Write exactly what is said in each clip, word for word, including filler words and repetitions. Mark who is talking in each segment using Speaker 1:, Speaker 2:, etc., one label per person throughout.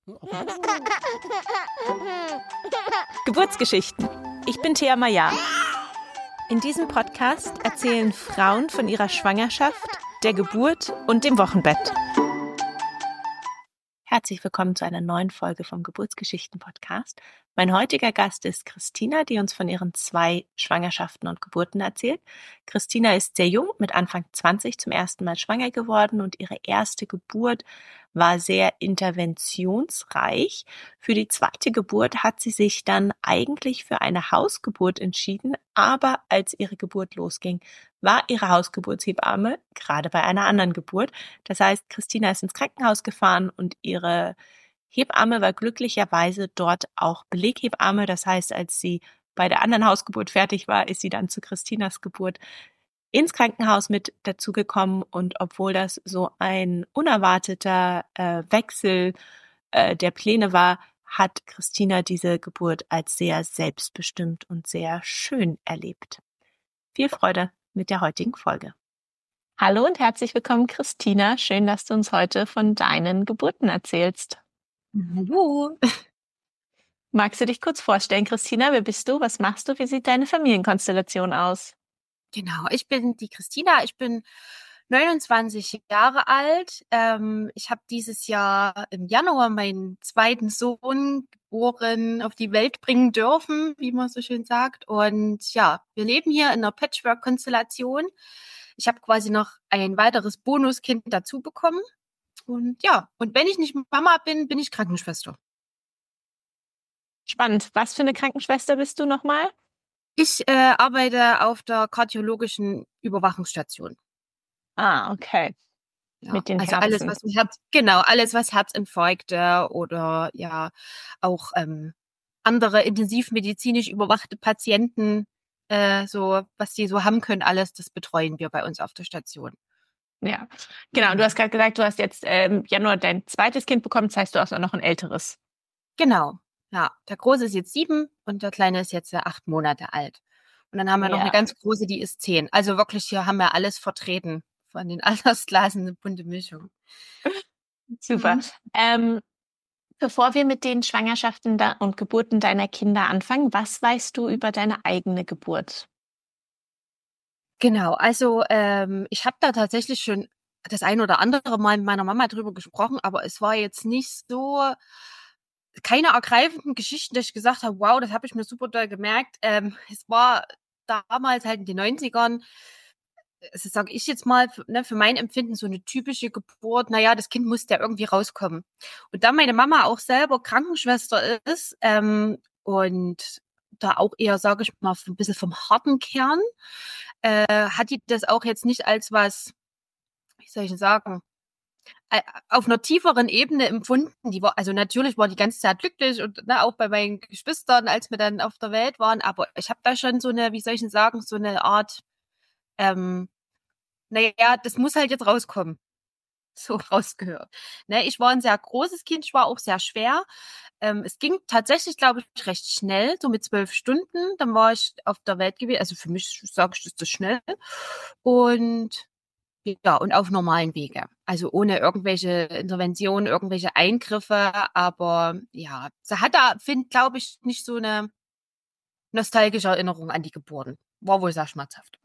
Speaker 1: Geburtsgeschichten. Ich bin Thea Maya. In diesem Podcast erzählen Frauen von ihrer Schwangerschaft, der Geburt und dem Wochenbett. Herzlich willkommen zu einer neuen Folge vom Geburtsgeschichten-Podcast. Mein heutiger Gast ist Christina, die uns von ihren zwei Schwangerschaften und Geburten erzählt. Christina ist sehr jung, mit Anfang zwanzig zum ersten Mal schwanger geworden und ihre erste Geburt war sehr interventionsreich. Für die zweite Geburt hat sie sich dann eigentlich für eine Hausgeburt entschieden, aber als ihre Geburt losging, war ihre Hausgeburtshebamme gerade bei einer anderen Geburt. Das heißt, Christina ist ins Krankenhaus gefahren und ihre Hebamme war glücklicherweise dort auch Beleghebamme. Das heißt, als sie bei der anderen Hausgeburt fertig war, ist sie dann zu Christinas Geburt ins Krankenhaus mit dazugekommen. Und obwohl das so ein unerwarteter äh, Wechsel äh, der Pläne war, hat Christina diese Geburt als sehr selbstbestimmt und sehr schön erlebt. Viel Freude mit der heutigen Folge. Hallo und herzlich willkommen, Christina. Schön, dass du uns heute von deinen Geburten erzählst.
Speaker 2: Hallo.
Speaker 1: Magst du dich kurz vorstellen, Christina? Wer bist du? Was machst du? Wie sieht deine Familienkonstellation aus?
Speaker 2: Genau, ich bin die Christina. Ich bin neunundzwanzig Jahre alt. Ähm, ich habe dieses Jahr im Januar meinen zweiten Sohn geboren, auf die Welt bringen dürfen, wie man so schön sagt. Und ja, wir leben hier in einer Patchwork-Konstellation. Ich habe quasi noch ein weiteres Bonuskind dazu bekommen. Und ja, und wenn ich nicht Mama bin, bin ich Krankenschwester.
Speaker 1: Spannend. Was für eine Krankenschwester bist du nochmal?
Speaker 2: Ich äh, arbeite auf der kardiologischen Überwachungsstation.
Speaker 1: Ah, okay.
Speaker 2: Ja,
Speaker 1: Mit den
Speaker 2: also
Speaker 1: Herzen.
Speaker 2: alles, was mit Herz, genau, alles, was Herzinfarkte oder ja auch ähm, andere intensivmedizinisch überwachte Patienten, äh, so was die so haben können, alles, das betreuen wir bei uns auf der Station.
Speaker 1: Ja, genau. Du hast gerade gesagt, du hast jetzt im ähm, Januar dein zweites Kind bekommen, das heißt, du hast auch noch ein älteres.
Speaker 2: Genau, ja. Der Große ist jetzt sieben und der Kleine ist jetzt äh, acht Monate alt. Und dann haben wir
Speaker 1: Ja.
Speaker 2: noch eine ganz große, die ist zehn. Also wirklich, hier haben wir alles vertreten von den Altersklassen, eine bunte Mischung.
Speaker 1: Super.
Speaker 2: Mhm.
Speaker 1: Ähm, bevor wir mit den Schwangerschaften da und Geburten deiner Kinder anfangen, was weißt du über deine eigene Geburt?
Speaker 2: Genau, also ähm, ich habe da tatsächlich schon das ein oder andere Mal mit meiner Mama drüber gesprochen, aber es war jetzt nicht so, keine ergreifenden Geschichten, dass ich gesagt habe, wow, das habe ich mir super doll gemerkt. Ähm, es war damals halt in den neunzigern, also sage ich jetzt mal, für, ne, für mein Empfinden so eine typische Geburt, naja, das Kind muss ja irgendwie rauskommen. Und da meine Mama auch selber Krankenschwester ist ähm, und da auch eher, sage ich mal, ein bisschen vom harten Kern, äh, hat die das auch jetzt nicht als was, wie soll ich denn sagen, äh, auf einer tieferen Ebene empfunden. Die war, also natürlich war die ganze Zeit glücklich und ne, auch bei meinen Geschwistern, als wir dann auf der Welt waren, aber ich habe da schon so eine, wie soll ich denn sagen, so eine Art, ähm, naja, das muss halt jetzt rauskommen. So rausgehört. Ne, ich war ein sehr großes Kind, ich war auch sehr schwer. Ähm, es ging tatsächlich, glaube ich, recht schnell, so mit zwölf Stunden. Dann war ich auf der Welt gewesen. Also für mich, sage ich, ist das schnell. Und ja, und auf normalen Wege. Also ohne irgendwelche Interventionen, irgendwelche Eingriffe. Aber ja, sie hat da, finde, glaube ich, nicht so eine nostalgische Erinnerung an die Geburten. War wohl sehr schmerzhaft.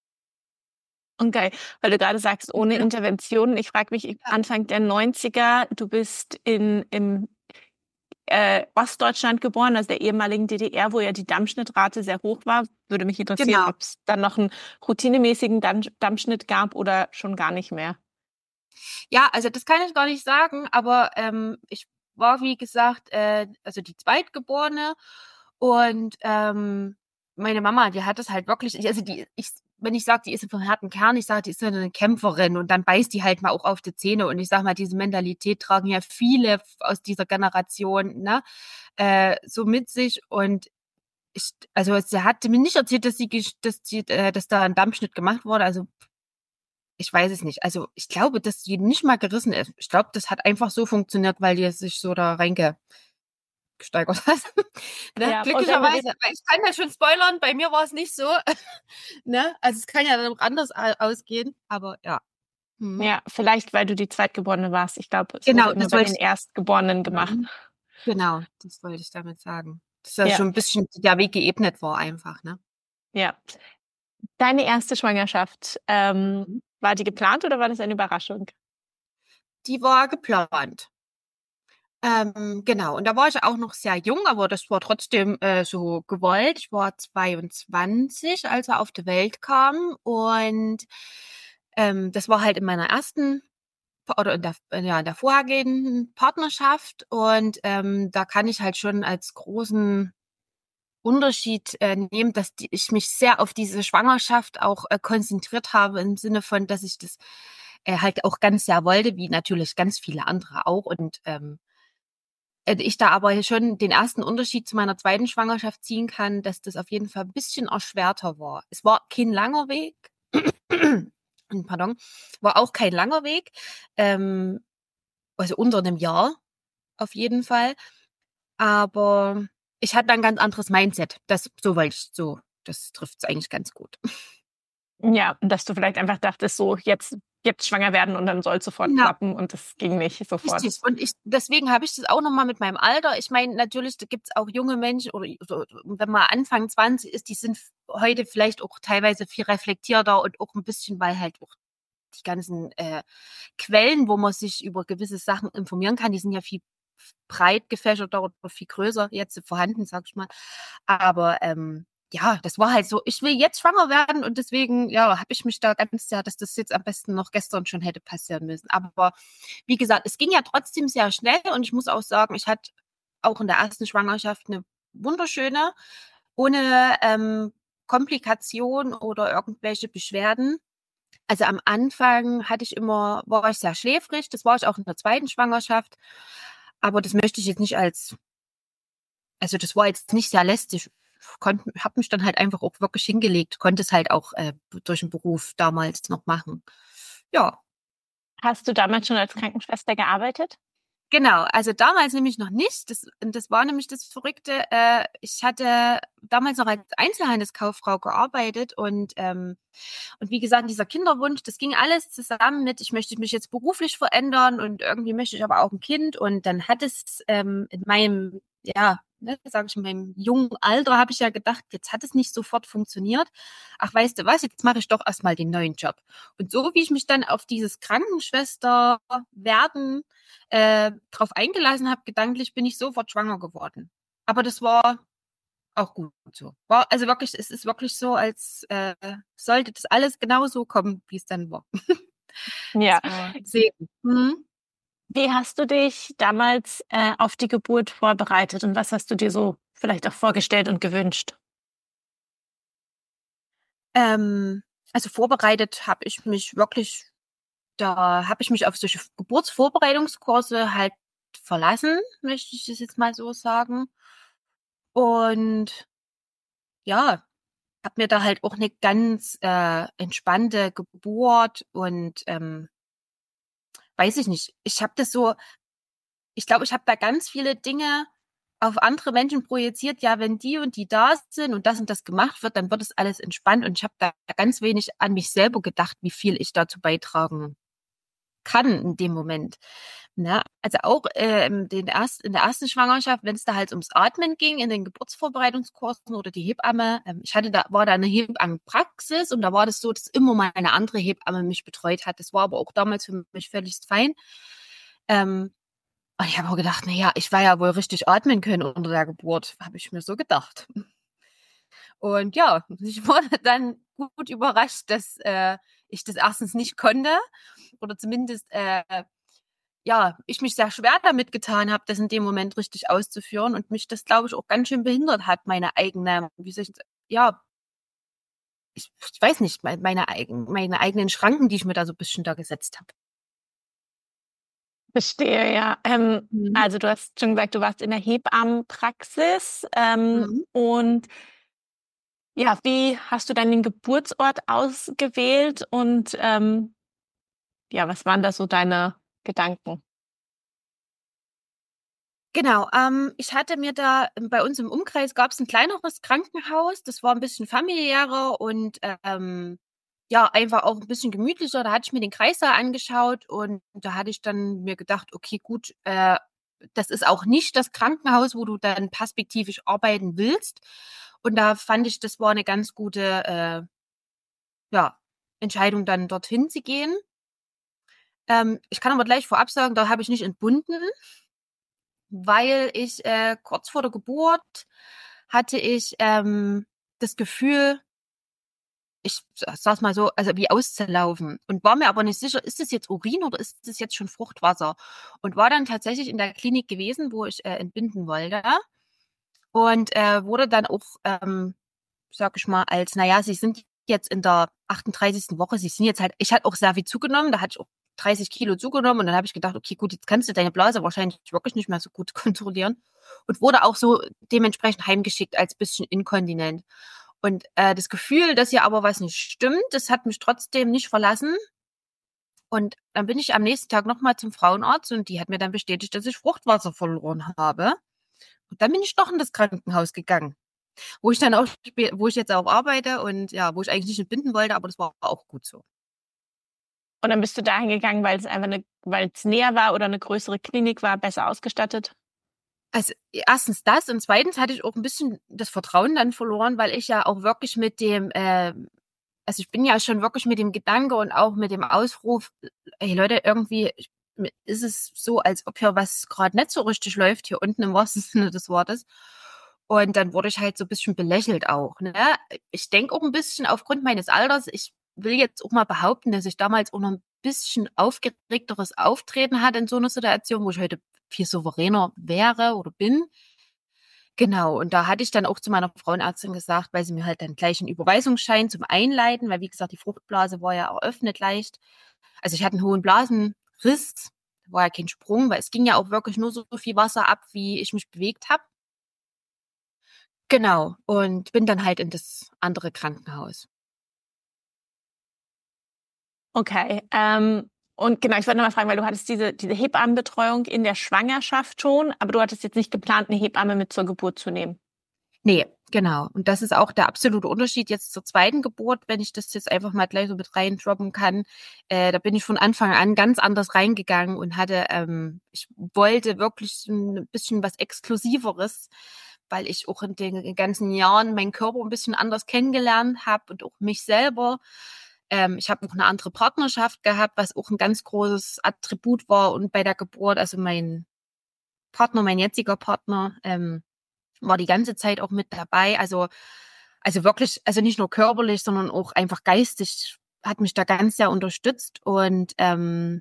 Speaker 1: Okay, weil du gerade sagst, ohne Interventionen. Ich frage mich, Anfang der neunziger, du bist in, im äh, Ostdeutschland geboren, also der ehemaligen D D R, wo ja die Dammschnittrate sehr hoch war. Würde mich interessieren,
Speaker 2: Genau.
Speaker 1: ob es dann noch einen routinemäßigen Damm Dammschnitt gab oder schon gar nicht mehr.
Speaker 2: Ja, also das kann ich gar nicht sagen, aber ähm, ich war, wie gesagt, äh, also die Zweitgeborene und ähm, meine Mama, die hat das halt wirklich, also die, ich, wenn ich sage, die ist vom harten Kern, ich sage, die ist so eine Kämpferin und dann beißt die halt mal auch auf die Zähne und ich sag mal, diese Mentalität tragen ja viele aus dieser Generation, ne, äh, so mit sich und ich, also sie hat mir nicht erzählt, dass sie, dass sie, äh, dass da ein Dammschnitt gemacht wurde, also ich weiß es nicht. Also ich glaube, dass die nicht mal gerissen ist. Ich glaube, das hat einfach so funktioniert, weil die sich so da reingesteigert hat. Ne?
Speaker 1: Ja, und wenn wir
Speaker 2: Glücklicherweise, weil ich kann ja schon spoilern, bei mir war es nicht so. Ne? Also es kann ja dann auch anders ausgehen, aber ja. Mhm.
Speaker 1: Ja, vielleicht, weil du die Zweitgeborene warst. Ich glaube, es wurde
Speaker 2: Genau,
Speaker 1: immer
Speaker 2: das
Speaker 1: bei
Speaker 2: wollte
Speaker 1: den
Speaker 2: ich
Speaker 1: Erstgeborenen gemacht.
Speaker 2: mhm. Genau, das wollte ich damit sagen. Dass da
Speaker 1: Ja,
Speaker 2: schon 'n bisschen der Weg geebnet war einfach, ne?
Speaker 1: ja. Deine erste Schwangerschaft, ähm,
Speaker 2: Mhm.
Speaker 1: war die geplant oder war das eine Überraschung?
Speaker 2: Die war geplant. Ähm, genau, und da war ich auch noch sehr jung, aber das war trotzdem, äh, so gewollt. Ich war zweiundzwanzig, als er auf die Welt kam und, ähm, das war halt in meiner ersten Pa oder in der ja, in der vorhergehenden Partnerschaft und, ähm, da kann ich halt schon als großen Unterschied, äh, nehmen, dass die ich mich sehr auf diese Schwangerschaft auch, äh, konzentriert habe im Sinne von, dass ich das, äh, halt auch ganz sehr wollte, wie natürlich ganz viele andere auch und, ähm äh, ich da aber schon den ersten Unterschied zu meiner zweiten Schwangerschaft ziehen kann, dass das auf jeden Fall 'n bisschen erschwerter war. Es war kein langer Weg. Pardon. War auch kein langer Weg, ähm, also unter 'nem Jahr auf jeden Fall. Aber ich hatte da 'n ganz anderes Mindset. Das so wollte ich so das trifft's eigentlich ganz gut.
Speaker 1: Ja, und dass du vielleicht einfach dachtest, so jetzt jetzt schwanger werden und dann soll's sofort
Speaker 2: Genau.
Speaker 1: klappen und das ging nicht sofort.
Speaker 2: Richtig. Und ich deswegen habe ich das auch noch mal mit meinem Alter ich meine, natürlich, da gibt's auch junge Menschen oder so wenn man Anfang zwanzig ist, die sind f heute vielleicht auch teilweise viel reflektierter und auch 'n bisschen, weil halt auch die ganzen, äh, Quellen, wo man sich über gewisse Sachen informieren kann, die sind ja viel f breit gefächerter oder viel größer jetzt vorhanden, sage ich mal. Aber, ähm, ja, das war halt so: „Ich will jetzt schwanger werden“ und deswegen, ja, habe ich mich da ganz sehr dass das jetzt am besten noch gestern schon hätte passieren müssen. Aber wie gesagt, es ging ja trotzdem sehr schnell und ich muss auch sagen, ich hatte auch in der ersten Schwangerschaft 'ne wunderschöne, ohne, ähm, Komplikation oder irgendwelche Beschwerden. Also, am Anfang hatte ich immer war ich sehr schläfrig, das war ich auch in der zweiten Schwangerschaft, aber das möchte ich jetzt nicht als also, das war jetzt nicht sehr lästig. Konnt habe mich dann halt einfach auch wirklich hingelegt, konnte es halt auch, äh, durch 'n Beruf damals noch machen. Ja.
Speaker 1: Hast du damals schon als Krankenschwester gearbeitet?
Speaker 2: Genau, also damals nämlich noch nicht. Das und das war nämlich das Verrückte. Äh, ich hatte damals noch als Einzelhandelskauffrau gearbeitet und, ähm und wie gesagt, dieser Kinderwunsch, das ging alles zusammen mit: „Ich möchte mich jetzt beruflich verändern und irgendwie möchte ich aber auch 'n Kind.“ Und dann hat es, ähm, in meinem, ja, ne, sage ich, in meinem jungen Alter habe ich ja gedacht: „Jetzt hat es nicht sofort funktioniert. Ach, weißt du was, jetzt mache ich doch erst mal den neuen Job.“ Und so wie ich mich dann auf dieses Krankenschwester-Werden, äh, drauf eingelassen habe gedanklich, bin ich sofort schwanger geworden. Aber das war auch gut so. War also wirklich es ist wirklich so, als, äh, sollte das alles genauso kommen, wie's dann war.
Speaker 1: Ja.
Speaker 2: Es war Segen. Mhm.
Speaker 1: Wie hast du dich damals, äh, auf die Geburt vorbereitet und was hast du dir so vielleicht auch vorgestellt und gewünscht?
Speaker 2: Ähm, also vorbereitet habe ich mich wirklich da habe ich mich auf solche F Geburtsvorbereitungskurse halt verlassen, möchte ich das jetzt mal so sagen. Und ja, habe mir da halt auch 'ne ganz, äh, entspannte Geburt und, ähm weiß ich nicht. Ich habe das so ich glaube, ich habe da ganz viele Dinge auf andere Menschen projiziert. Ja, wenn die und die da sind und das und das gemacht wird, dann wird das alles entspannt und ich habe da ganz wenig an mich selber gedacht, wie viel ich dazu beitragen kann in dem Moment, ne? Also auch, ähm, den erst in der ersten Schwangerschaft, wenn's da halt ums Atmen ging in den Geburtsvorbereitungskursen oder die Hebamme ähm, ich hatte da war da 'ne Hebammenpraxis und da war das so, dass immer mal 'ne andere Hebamme mich betreut hat. Das war aber auch damals für mich völligst fein. Ähm, und ich habe auch gedacht: „Na ja, ich werde ja wohl richtig atmen können unter der Geburt“, habe ich mir so gedacht. Und ja, ich wurde dann gut überrascht, dass, äh, ich das erstens nicht konnte oder zumindest, äh, ja, ich mich sehr schwer damit getan habe, das in dem Moment richtig auszuführen und mich das, glaube ich, auch ganz schön behindert hat, meine eigene wie soll ich s ja ich ich weiß nicht, mei meine eigen meine eigenen Schranken, die ich mir da so bisschen da gesetzt habe.
Speaker 1: Verstehe, ja. Ähm,
Speaker 2: Mhm.
Speaker 1: also, du hast schon gesagt, du warst in der Hebammenpraxis, ähm,
Speaker 2: Mhm.
Speaker 1: und ja, wie hast du dann den Geburtsort ausgewählt und, ähm, ja, was waren da so deine Gedanken?
Speaker 2: Genau, ähm, ich hatte mir da bei uns im Umkreis gab's 'n kleineres Krankenhaus, das war 'n bisschen familiärer und, ähm ja, einfach auch ein bisschen gemütlicher. Da hatte ich mir den Kreissaal angeschaut und da hatte ich dann mir gedacht, okay, gut, äh, das ist auch nicht das Krankenhaus, wo du dann perspektivisch arbeiten willst. Und da fand ich, das war eine ganz gute, äh, ja, Entscheidung, dann dorthin zu gehen. Ähm, ich kann aber gleich vorab sagen, da habe ich nicht entbunden, weil ich äh, kurz vor der Geburt hatte ich ähm, das Gefühl, ich sag's mal so, also wie auszulaufen und war mir aber nicht sicher, ist das jetzt Urin oder ist das jetzt schon Fruchtwasser? Und war dann tatsächlich in der Klinik gewesen, wo ich äh, entbinden wollte und äh, wurde dann auch, ähm, sag ich mal, als, naja, Sie sind jetzt in der achtunddreißigsten Woche, Sie sind jetzt halt, ich hatte auch sehr viel zugenommen, da hatte ich auch dreißig Kilo zugenommen und dann habe ich gedacht, okay, gut, jetzt kannst du deine Blase wahrscheinlich wirklich nicht mehr so gut kontrollieren und wurde auch so dementsprechend heimgeschickt als bisschen inkontinent. Und äh, das Gefühl, dass hier aber was nicht stimmt, das hat mich trotzdem nicht verlassen. Und dann bin ich am nächsten Tag nochmal zum Frauenarzt und die hat mir dann bestätigt, dass ich Fruchtwasser verloren habe. Und dann bin ich doch in das Krankenhaus gegangen, wo ich dann auch, spä- wo ich jetzt auch arbeite und ja, wo ich eigentlich nicht entbinden wollte, aber das war auch gut so.
Speaker 1: Und dann bist du dahin gegangen, weil es einfach eine, weil es näher war oder eine größere Klinik war, besser ausgestattet?
Speaker 2: Also erstens das und zweitens hatte ich auch ein bisschen das Vertrauen dann verloren, weil ich ja auch wirklich mit dem, äh, also ich bin ja schon wirklich mit dem Gedanke und auch mit dem Ausruf, ey Leute, irgendwie ist es so, als ob hier was gerade nicht so richtig läuft, hier unten im wahrsten Sinne des Wortes. Und dann wurde ich halt so ein bisschen belächelt auch. Ne? Ich denke auch ein bisschen aufgrund meines Alters, ich will jetzt auch mal behaupten, dass ich damals auch noch ein bisschen aufgeregteres Auftreten hatte in so einer Situation, wo ich heute viel souveräner wäre oder bin. Genau, und da hatte ich dann auch zu meiner Frauenärztin gesagt, weil sie mir halt dann gleich einen Überweisungsschein zum Einleiten, weil wie gesagt, die Fruchtblase war ja eröffnet leicht. Also ich hatte einen hohen Blasenriss, war ja kein Sprung, weil es ging ja auch wirklich nur so viel Wasser ab, wie ich mich bewegt habe. Genau, und bin dann halt in das andere Krankenhaus.
Speaker 1: Okay. Ähm, und genau, ich wollte nochmal fragen, weil du hattest diese, diese Hebammenbetreuung in der Schwangerschaft schon, aber du hattest jetzt nicht geplant, eine Hebamme mit zur Geburt zu nehmen.
Speaker 2: Nee, genau. Und das ist auch der absolute Unterschied jetzt zur zweiten Geburt, wenn ich das jetzt einfach mal gleich so mit reindroppen kann. Äh, da bin ich von Anfang an ganz anders reingegangen und hatte, ähm, ich wollte wirklich ein bisschen was Exklusiveres, weil ich auch in den ganzen Jahren meinen Körper ein bisschen anders kennengelernt habe und auch mich selber. Ähm, ich habe auch eine andere Partnerschaft gehabt, was auch ein ganz großes Attribut war. Und bei der Geburt, also mein Partner, mein jetziger Partner, ähm, war die ganze Zeit auch mit dabei. Also, also wirklich, also nicht nur körperlich, sondern auch einfach geistig hat mich da ganz sehr unterstützt. Und ähm,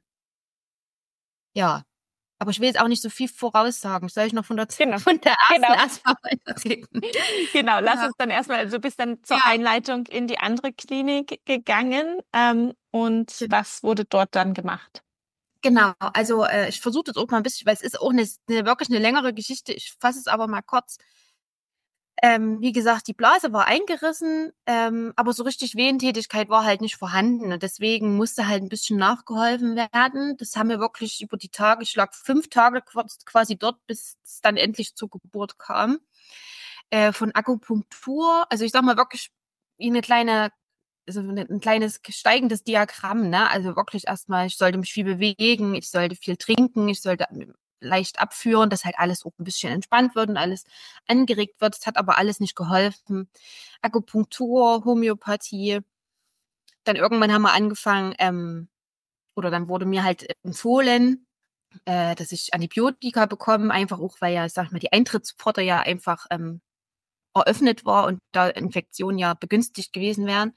Speaker 2: ja, aber ich will jetzt auch nicht so viel voraussagen. Soll ich noch von der,
Speaker 1: Genau.
Speaker 2: von der ersten
Speaker 1: Genau.
Speaker 2: erstmal weiterreden?
Speaker 1: Genau, lass
Speaker 2: Ja,
Speaker 1: uns dann erstmal, also du bist dann zur
Speaker 2: ja,
Speaker 1: Einleitung in die andere Klinik gegangen, ähm, und was wurde dort dann gemacht?
Speaker 2: genau. Also äh, ich versuche das auch mal ein bisschen, weil es ist auch eine, eine wirklich eine längere Geschichte. Ich fasse es aber mal kurz. Ähm, wie gesagt, die Blase war eingerissen, ähm, aber so richtig Wehentätigkeit war halt nicht vorhanden. Und deswegen musste halt ein bisschen nachgeholfen werden. Das haben wir wirklich über die Tage, ich lag fünf Tage quasi dort, bis es dann endlich zur Geburt kam. Äh, von Akupunktur, also ich sag mal wirklich wie eine kleine, also ein kleines steigendes Diagramm, ne? Also wirklich erstmal, ich sollte mich viel bewegen, ich sollte viel trinken, ich sollte leicht abführen, dass halt alles auch ein bisschen entspannt wird und alles angeregt wird. Es hat aber alles nicht geholfen. Akupunktur, Homöopathie. Dann irgendwann haben wir angefangen, ähm, oder dann wurde mir halt empfohlen, äh, dass ich Antibiotika bekomme, einfach auch, weil ja, sag ich mal, die Eintrittspforte ja einfach ähm, eröffnet war und da Infektionen ja begünstigt gewesen wären.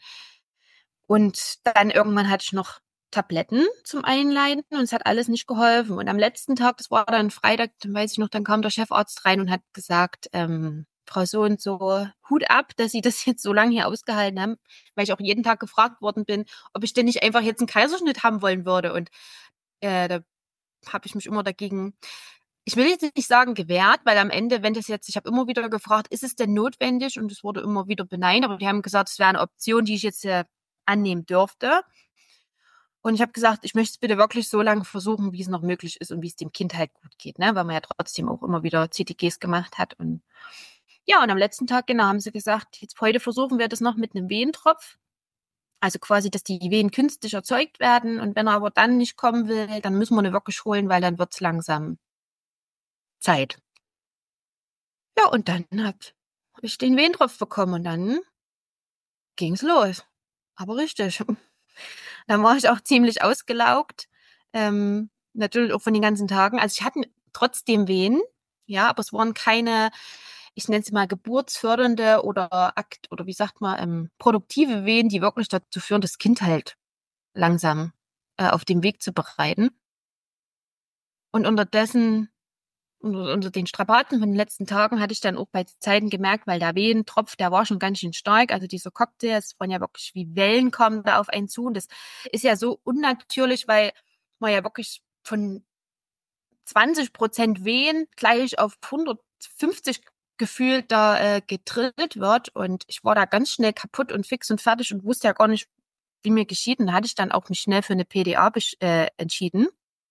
Speaker 2: Und dann irgendwann hatte ich noch Tabletten zum Einleiten und es hat alles nicht geholfen. Und am letzten Tag, das war dann Freitag, dann weiß ich noch, dann kam der Chefarzt rein und hat gesagt, ähm, Frau so und so, Hut ab, dass Sie das jetzt so lange hier ausgehalten haben, weil ich auch jeden Tag gefragt worden bin, ob ich denn nicht einfach jetzt einen Kaiserschnitt haben wollen würde. Und äh, da habe ich mich immer dagegen, ich will jetzt nicht sagen gewehrt, weil am Ende, wenn das jetzt, ich habe immer wieder gefragt, ist es denn notwendig? Und es wurde immer wieder beneint, aber die haben gesagt, es wäre eine Option, die ich jetzt äh, annehmen dürfte. Und ich habe gesagt, ich möchte es bitte wirklich so lange versuchen, wie es noch möglich ist und wie es dem Kind halt gut geht, ne? Weil man ja trotzdem auch immer wieder C T Gs gemacht hat. Und ja, und am letzten Tag, genau, haben sie gesagt, jetzt heute versuchen wir das noch mit einem Wehentropf. Also quasi, dass die Wehen künstlich erzeugt werden. Und wenn er aber dann nicht kommen will, dann müssen wir eine wirklich holen, weil dann wird's langsam Zeit. Ja, und dann habe hab ich den Wehentropf bekommen und dann ging's los. Aber richtig. Dann war ich auch ziemlich ausgelaugt. Ähm, natürlich auch von den ganzen Tagen. Also ich hatte trotzdem Wehen, ja, aber es waren keine, ich nenne sie mal geburtsfördernde oder Akt oder wie sagt man, ähm, produktive Wehen, die wirklich dazu führen, das Kind halt langsam äh, auf dem Weg zu bereiten. Und unterdessen, unter, unter den Strapazen von den letzten Tagen hatte ich dann auch bei Zeiten gemerkt, weil der Wehentropf, der war schon ganz schön stark. Also dieser Cocktail, es waren ja wirklich wie Wellen kommen da auf einen zu. Und das ist ja so unnatürlich, weil man ja wirklich von zwanzig Prozent Wehen gleich auf hundertfünfzig gefühlt da äh, gedrillt wird. Und ich war da ganz schnell kaputt und fix und fertig und wusste ja gar nicht, wie mir geschieht. Und da hatte ich dann auch mich schnell für eine P D A äh, entschieden.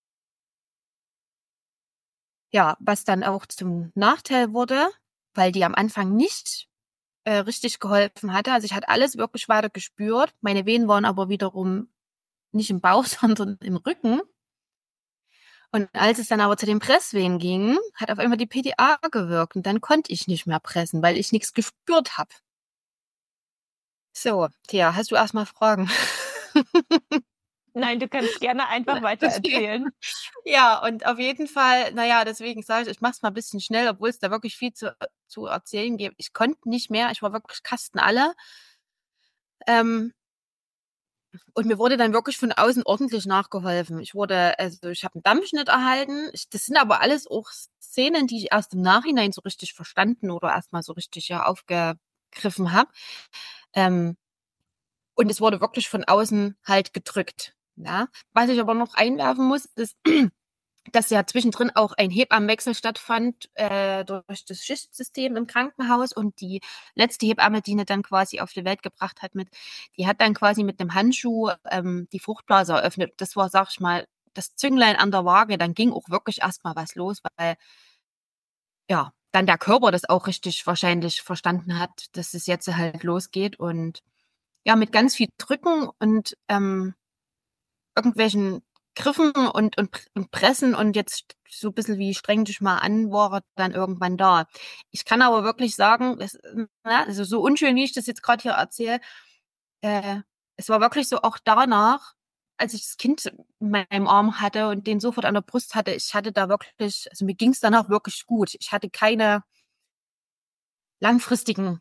Speaker 2: Ja, was dann auch zum Nachteil wurde, weil die am Anfang nicht äh, richtig geholfen hatte. Also ich hatte alles wirklich weiter gespürt. Meine Venen waren aber wiederum nicht im Bauch, sondern im Rücken. Und als es dann aber zu den Presswehen ging, hat auf einmal die P D A gewirkt und dann konnte ich nicht mehr pressen, weil ich nichts gespürt habe. So, Thea, hast du erstmal Fragen?
Speaker 1: Nein, du kannst gerne einfach weiter
Speaker 2: Okay.
Speaker 1: erzählen.
Speaker 2: Ja, und auf jeden Fall, naja, deswegen sage ich, ich mache es mal ein bisschen schnell, obwohl es da wirklich viel zu, zu erzählen gibt. Ich konnte nicht mehr, ich war wirklich Kasten alle. Ähm, und mir wurde dann wirklich von außen ordentlich nachgeholfen. Ich wurde, also ich habe einen Dammschnitt erhalten. Ich, das sind aber alles auch Szenen, die ich erst im Nachhinein so richtig verstanden oder erstmal so richtig ja aufgegriffen habe. Ähm, und es wurde wirklich von außen halt gedrückt. Ja. Was ich aber noch einwerfen muss, ist, dass ja zwischendrin auch ein Hebammenwechsel stattfand äh, durch das Schichtsystem im Krankenhaus und die letzte Hebamme, die ihn dann quasi auf die Welt gebracht hat, mit, die hat dann quasi mit einem Handschuh ähm, die Fruchtblase eröffnet. Das war, sag ich mal, das Zünglein an der Waage. Dann ging auch wirklich erstmal was los, weil ja dann der Körper das auch richtig wahrscheinlich verstanden hat, dass es jetzt halt losgeht und ja mit ganz viel Drücken und ähm, irgendwelchen Griffen und, und, und Pressen und jetzt so ein bisschen wie streng dich mal an, war er dann irgendwann da. Ich kann aber wirklich sagen, das, na, also so unschön, wie ich das jetzt gerade hier erzähle, äh, es war wirklich so auch danach, als ich das Kind in meinem Arm hatte und den sofort an der Brust hatte, ich hatte da wirklich, also mir ging es danach wirklich gut. Ich hatte keine langfristigen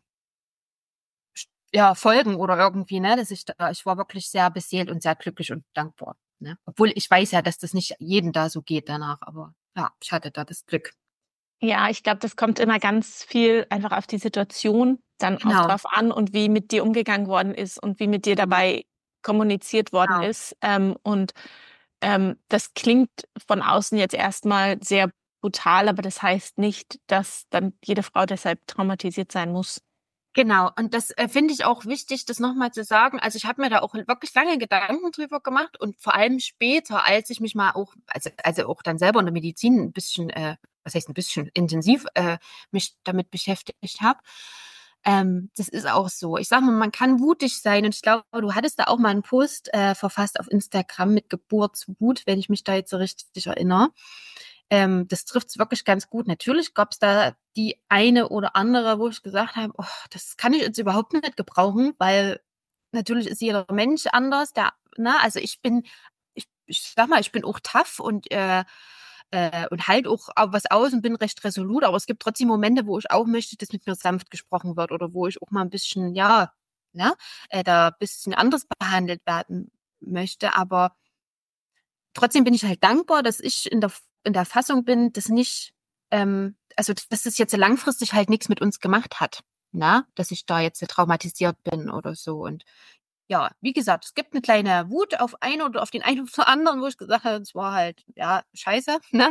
Speaker 2: ja, Folgen oder irgendwie, ne, dass ich da, ich war wirklich sehr beseelt und sehr glücklich und dankbar, ne? Obwohl ich weiß ja, dass das nicht jedem da so geht danach, aber ja, ich hatte da das Glück.
Speaker 1: Ja, ich glaube, das kommt immer ganz viel einfach auf die Situation dann auch
Speaker 2: Genau.
Speaker 1: drauf an und wie mit dir umgegangen worden ist und wie mit dir
Speaker 2: Mhm.
Speaker 1: dabei kommuniziert worden
Speaker 2: Genau.
Speaker 1: ist. Ähm, und ähm, das klingt von außen jetzt erstmal sehr brutal, aber das heißt nicht, dass dann jede Frau deshalb traumatisiert sein muss.
Speaker 2: Genau. Und das äh, finde ich auch wichtig, das nochmal zu sagen. Also ich habe mir da auch wirklich lange Gedanken drüber gemacht und vor allem später, als ich mich mal auch, also, also auch dann selber in der Medizin ein bisschen, äh, was heißt ein bisschen intensiv äh, mich damit beschäftigt habe. Ähm, das ist auch so. Ich sag mal, man kann wutig sein und ich glaube, du hattest da auch mal einen Post äh, verfasst auf Instagram mit Geburtswut, wenn ich mich da jetzt so richtig erinnere. Ähm, das trifft es wirklich ganz gut. Natürlich gab es da die eine oder andere, wo ich gesagt habe, oh, das kann ich jetzt überhaupt nicht gebrauchen, weil natürlich ist jeder Mensch anders. Der, na, also ich bin, ich, ich sag mal, ich bin auch tough und äh, äh, und halt auch was aus und bin recht resolut, aber es gibt trotzdem Momente, wo ich auch möchte, dass mit mir sanft gesprochen wird oder wo ich auch mal ein bisschen, ja, ne, äh, da ein bisschen anders behandelt werden möchte. Aber trotzdem bin ich halt dankbar, dass ich in der, in der Fassung bin, dass nicht, ähm, also dass es jetzt langfristig halt nichts mit uns gemacht hat, na, dass ich da jetzt traumatisiert bin oder so. Und ja, wie gesagt, es gibt eine kleine Wut auf einen oder auf den einen oder anderen, wo ich gesagt habe, es war halt, ja, scheiße, ne?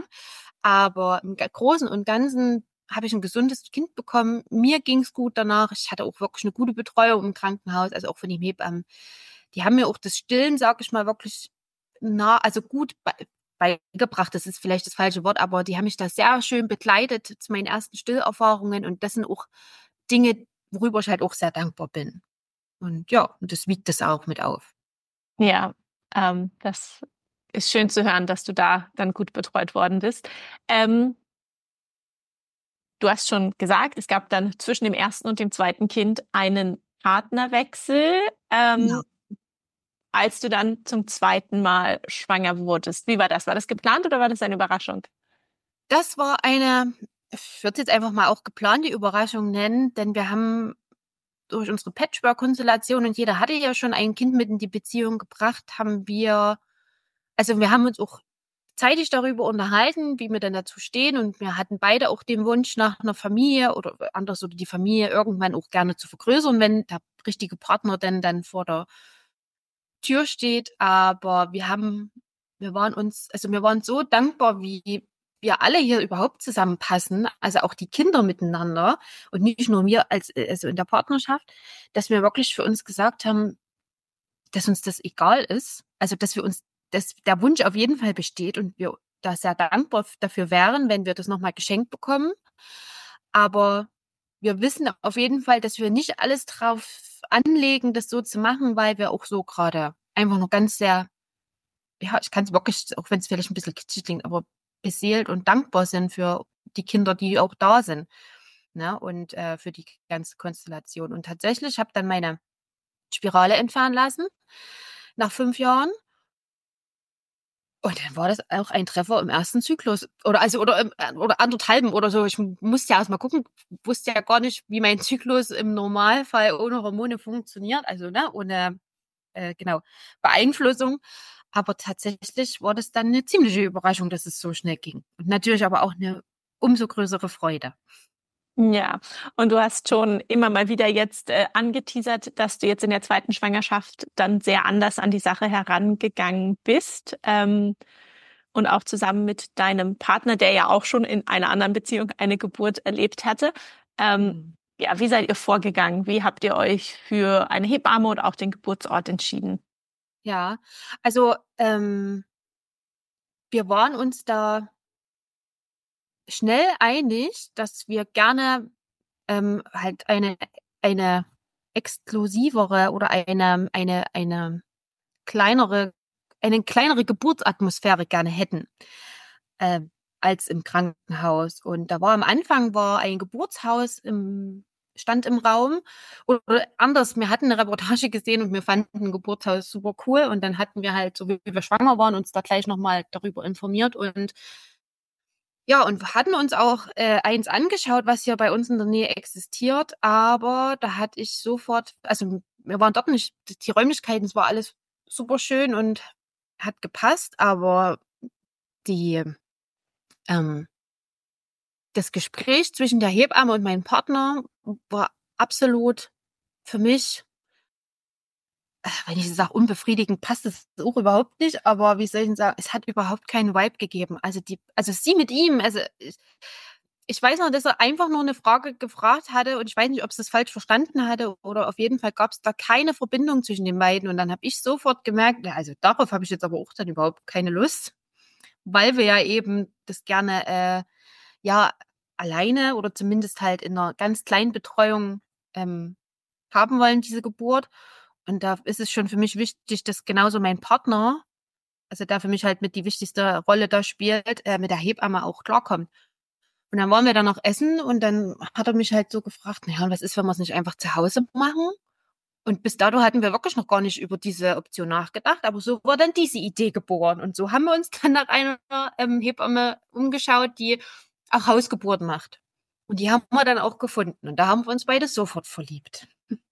Speaker 2: Aber im Großen und Ganzen habe ich ein gesundes Kind bekommen. Mir ging's gut danach. Ich hatte auch wirklich eine gute Betreuung im Krankenhaus, also auch von den Hebammen. Die haben mir auch das Stillen, sag ich mal, wirklich na, also gut bei, beigebracht. Das ist vielleicht das falsche Wort, aber die haben mich da sehr schön begleitet zu meinen ersten Stillerfahrungen und das sind auch Dinge, worüber ich halt auch sehr dankbar bin. Und ja, und das wiegt das auch mit auf.
Speaker 1: Ja, ähm, das ist schön zu hören, dass du da dann gut betreut worden bist. Ähm, du hast schon gesagt, es gab dann zwischen dem ersten und dem zweiten Kind einen Partnerwechsel.
Speaker 2: Genau.
Speaker 1: Ähm, als du dann zum zweiten Mal schwanger wurdest. Wie war das? War das geplant oder war das eine Überraschung?
Speaker 2: Das war eine, ich würde es jetzt einfach mal auch geplante Überraschung nennen, denn wir haben durch unsere Patchwork-Konstellation und jeder hatte ja schon ein Kind mit in die Beziehung gebracht, haben wir, also wir haben uns auch zeitig darüber unterhalten, wie wir denn dazu stehen und wir hatten beide auch den Wunsch nach einer Familie oder anders oder die Familie irgendwann auch gerne zu vergrößern, wenn der richtige Partner denn dann vor der Tür steht. Aber wir haben, wir waren uns, also wir waren so dankbar, wie wir alle hier überhaupt zusammenpassen, also auch die Kinder miteinander und nicht nur wir als, also in der Partnerschaft, dass wir wirklich für uns gesagt haben, dass uns das egal ist, also dass wir uns, dass der Wunsch auf jeden Fall besteht und wir da sehr dankbar dafür wären, wenn wir das nochmal geschenkt bekommen. Aber wir wissen auf jeden Fall, dass wir nicht alles drauf anlegen, das so zu machen, weil wir auch so gerade einfach nur ganz sehr, ja, ich kann es wirklich, auch wenn es vielleicht ein bisschen kitschig klingt, aber beseelt und dankbar sind für die Kinder, die auch da sind. Ne? Und äh, für die ganze Konstellation. Und tatsächlich habe dann meine Spirale entfernen lassen nach fünf Jahren. Und dann war das auch ein Treffer im ersten Zyklus. Oder also oder im, oder anderthalben oder so. Ich musste ja erst mal gucken, wusste ja gar nicht, wie mein Zyklus im Normalfall ohne Hormone funktioniert. Also, ne, ohne äh, genau Beeinflussung. Aber tatsächlich war das dann eine ziemliche Überraschung, dass es so schnell ging. Und natürlich aber auch eine umso größere Freude.
Speaker 1: Ja, und du hast schon immer mal wieder jetzt äh, angeteasert, dass du jetzt in der zweiten Schwangerschaft dann sehr anders an die Sache herangegangen bist. Ähm, und auch zusammen mit deinem Partner, der ja auch schon in einer anderen Beziehung eine Geburt erlebt hatte. Ähm,
Speaker 2: Mhm.
Speaker 1: ja, wie seid ihr vorgegangen? Wie habt ihr euch für eine Hebamme oder auch den Geburtsort entschieden?
Speaker 2: Ja, also ähm, wir waren uns da schnell einig, dass wir gerne ähm, halt eine eine exklusivere oder eine eine eine kleinere eine kleinere Geburtsatmosphäre gerne hätten, ähm, als im Krankenhaus. Und da war am Anfang war ein Geburtshaus im stand im Raum oder anders, wir hatten eine Reportage gesehen und wir fanden ein Geburtshaus super cool und dann hatten wir halt, so wie wir schwanger waren, uns da gleich noch mal darüber informiert und ja, und hatten uns auch äh, eins angeschaut, was hier bei uns in der Nähe existiert, aber da hatte ich sofort, also wir waren dort nicht, die Räumlichkeiten, es war alles super schön und hat gepasst, aber die, ähm, das Gespräch zwischen der Hebamme und meinem Partner war absolut für mich, äh, wenn ich sage unbefriedigend, passt es auch überhaupt nicht, aber wie soll ich denn sagen, es hat überhaupt keinen Vibe gegeben. Also die, also sie mit ihm, also ich, ich weiß noch, dass er einfach nur eine Frage gefragt hatte und ich weiß nicht, ob es das falsch verstanden hatte oder auf jeden Fall gab es da keine Verbindung zwischen den beiden und dann habe ich sofort gemerkt, ja, also darauf habe ich jetzt aber auch dann überhaupt keine Lust, weil wir ja eben das gerne äh, ja alleine oder zumindest halt in einer ganz kleinen Betreuung ähm, haben wollen, diese Geburt. Und da ist es schon für mich wichtig, dass genauso mein Partner, also der für mich halt mit die wichtigste Rolle da spielt, äh, mit der Hebamme auch klarkommt. Und dann waren wir dann noch essen und dann hat er mich halt so gefragt, naja, und was ist, wenn wir es nicht einfach zu Hause machen? Und bis dato hatten wir wirklich noch gar nicht über diese Option nachgedacht, aber so war dann diese Idee geboren. Und so haben wir uns dann nach einer ähm, Hebamme umgeschaut, die auch Hausgeburten macht. Und die haben wir dann auch gefunden. Und da haben wir uns beide sofort verliebt.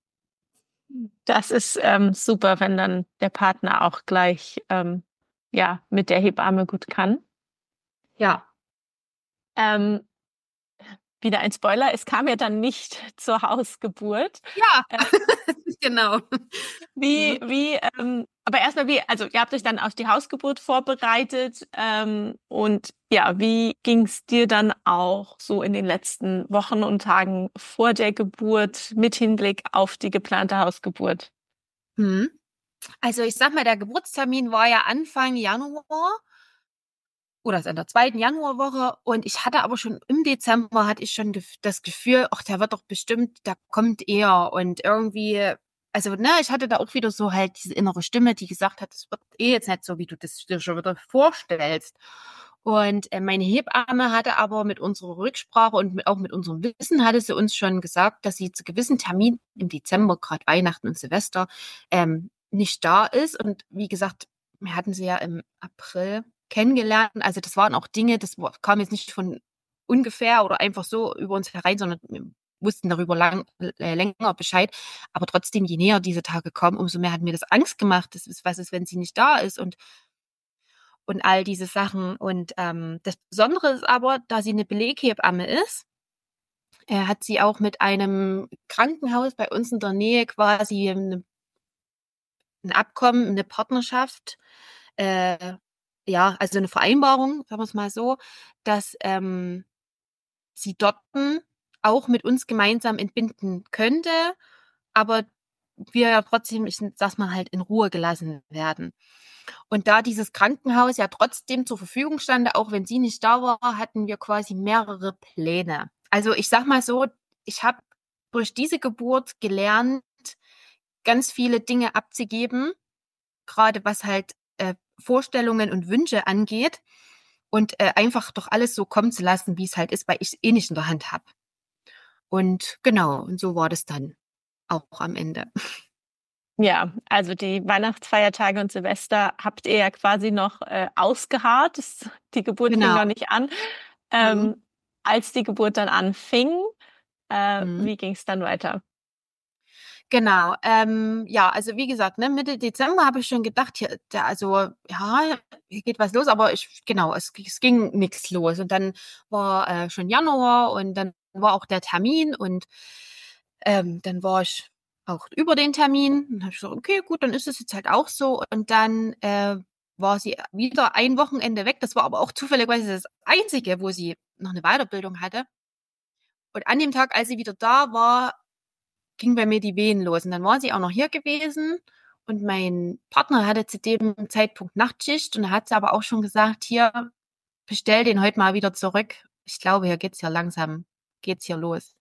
Speaker 1: Das ist ähm, super, wenn dann der Partner auch gleich ähm, ja mit der Hebamme gut kann.
Speaker 2: Ja.
Speaker 1: Ähm, wieder ein Spoiler, es kam ja dann nicht zur Hausgeburt.
Speaker 2: Ja,
Speaker 1: Äh,
Speaker 2: genau.
Speaker 1: wie,
Speaker 2: Mhm.
Speaker 1: wie, ähm, aber erstmal wie, also ihr habt euch dann auf die Hausgeburt vorbereitet ähm, und ja, wie ging es dir dann auch so in den letzten Wochen und Tagen vor der Geburt mit Hinblick auf die geplante Hausgeburt?
Speaker 2: Mhm. Also ich sag mal, der Geburtstermin war ja Anfang Januar oder also in der zweiten Januarwoche und ich hatte aber schon im Dezember hatte ich schon gef das Gefühl, ach, der wird doch bestimmt, der kommt eher und irgendwie also, ne, ich hatte da auch wieder so halt diese innere Stimme, die gesagt hat, das wird eh jetzt nicht so, wie du das dir schon wieder vorstellst. Und äh, meine Hebamme hatte aber mit unserer Rücksprache und mit, auch mit unserem Wissen hatte sie uns schon gesagt, dass sie zu gewissen Terminen im Dezember, gerade Weihnachten und Silvester, ähm, nicht da ist. Und wie gesagt, wir hatten sie ja im April kennengelernt. Also das waren auch Dinge, das kam jetzt nicht von ungefähr oder einfach so über uns herein, sondern wir wussten darüber lang, äh, länger Bescheid. Aber trotzdem, je näher diese Tage kommen, umso mehr hat mir das Angst gemacht. Das ist, was ist, wenn sie nicht da ist und, und all diese Sachen. Und ähm, das Besondere ist aber, da sie eine Beleghebamme ist, äh, hat sie auch mit einem Krankenhaus bei uns in der Nähe quasi eine, ein Abkommen, eine Partnerschaft, äh, ja, also eine Vereinbarung, sagen wir es mal so, dass ähm, sie dort auch mit uns gemeinsam entbinden könnte, aber wir ja trotzdem, ich sag's mal halt, in Ruhe gelassen werden. Und da dieses Krankenhaus ja trotzdem zur Verfügung stand, auch wenn sie nicht da war, hatten wir quasi mehrere Pläne. Also ich sag mal so, ich habe durch diese Geburt gelernt, ganz viele Dinge abzugeben, gerade was halt äh, Vorstellungen und Wünsche angeht und äh, einfach doch alles so kommen zu lassen, wie es halt ist, weil ich es eh nicht in der Hand habe. Und genau, und so war das dann auch am Ende.
Speaker 1: Ja, also die Weihnachtsfeiertage und Silvester habt ihr ja quasi noch äh, ausgeharrt. Das, die Geburt fing
Speaker 2: Genau.
Speaker 1: noch nicht an.
Speaker 2: Mhm.
Speaker 1: Ähm, als die Geburt dann anfing, äh,
Speaker 2: Mhm.
Speaker 1: wie ging es dann weiter?
Speaker 2: Genau. Ähm, ja, also wie gesagt, ne, Mitte Dezember habe ich schon gedacht, hier, da, also ja, hier geht was los, aber ich, genau, es, es ging nichts los. Und dann war äh, schon Januar und dann war auch der Termin und ähm, dann war ich auch über den Termin. Dann habe ich gesagt, okay, gut, dann ist es jetzt halt auch so. Und dann äh, war sie wieder ein Wochenende weg. Das war aber auch zufälligerweise das Einzige, wo sie noch eine Weiterbildung hatte. Und an dem Tag, als sie wieder da war, ging bei mir die Wehen los. Und dann war sie auch noch hier gewesen. Und mein Partner hatte zu dem Zeitpunkt Nachtschicht. Und er hat sie aber auch schon gesagt, hier, bestell den heute mal wieder zurück. Ich glaube, hier geht's ja langsam, geht's hier los.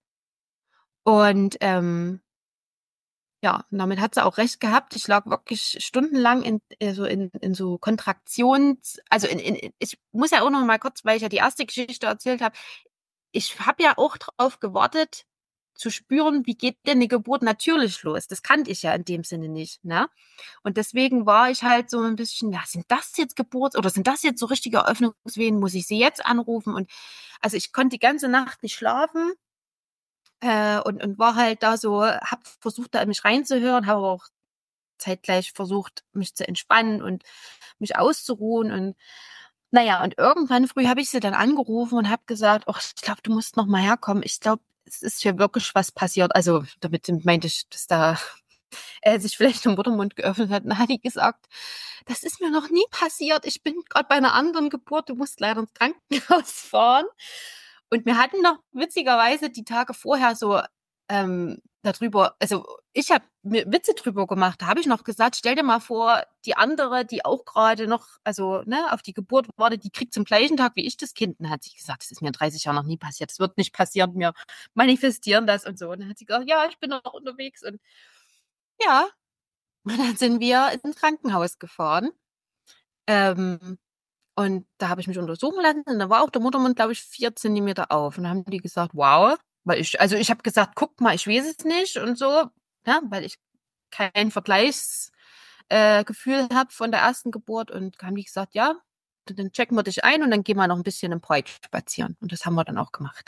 Speaker 2: Und ähm, ja, und damit hat sie auch recht gehabt. Ich lag wirklich stundenlang in, also in, in so Kontraktions, also in, in, ich muss ja auch noch mal kurz, weil ich ja die erste Geschichte erzählt habe, ich habe ja auch drauf gewartet, zu spüren, wie geht denn eine Geburt natürlich los? Das kannte ich ja in dem Sinne nicht, ne? Und deswegen war ich halt so ein bisschen, ja, sind das jetzt Geburts- oder sind das jetzt so richtige Eröffnungswehen? Muss ich sie jetzt anrufen? Und also ich konnte die ganze Nacht nicht schlafen äh, und, und war halt da so, habe versucht, da in mich reinzuhören, habe aber auch zeitgleich versucht, mich zu entspannen und mich auszuruhen und naja, und irgendwann früh habe ich sie dann angerufen und habe gesagt, ach, ich glaube, du musst noch mal herkommen. Ich glaube, es ist hier wirklich was passiert. Also damit meinte ich, dass da äh, sich vielleicht der Muttermund geöffnet hat. Und dann hat die gesagt, das ist mir noch nie passiert. Ich bin gerade bei einer anderen Geburt. Du musst leider ins Krankenhaus fahren. Und wir hatten noch witzigerweise die Tage vorher so ähm, darüber, also ich habe mir Witze drüber gemacht. Da habe ich noch gesagt, stell dir mal vor, die andere, die auch gerade noch, also ne, auf die Geburt wartet, die kriegt zum gleichen Tag wie ich das Kind. Und dann hat sie gesagt, das ist mir in dreißig Jahren noch nie passiert. Das wird nicht passieren. Wir manifestieren das und so. Und dann hat sie gesagt, ja, ich bin noch unterwegs. Und ja, und dann sind wir ins Krankenhaus gefahren. Ähm, und da habe ich mich untersuchen lassen und da war auch der Muttermund, glaube ich, vier Zentimeter auf. Und dann haben die gesagt, wow, weil ich, also ich habe gesagt, guck mal, ich weiß es nicht und so, ja, weil ich kein Vergleichsgefühl äh, Gefühl habe von der ersten Geburt. Und haben die gesagt, ja, dann checken wir dich ein und dann gehen wir noch ein bisschen im Park spazieren. Und das haben wir dann auch gemacht.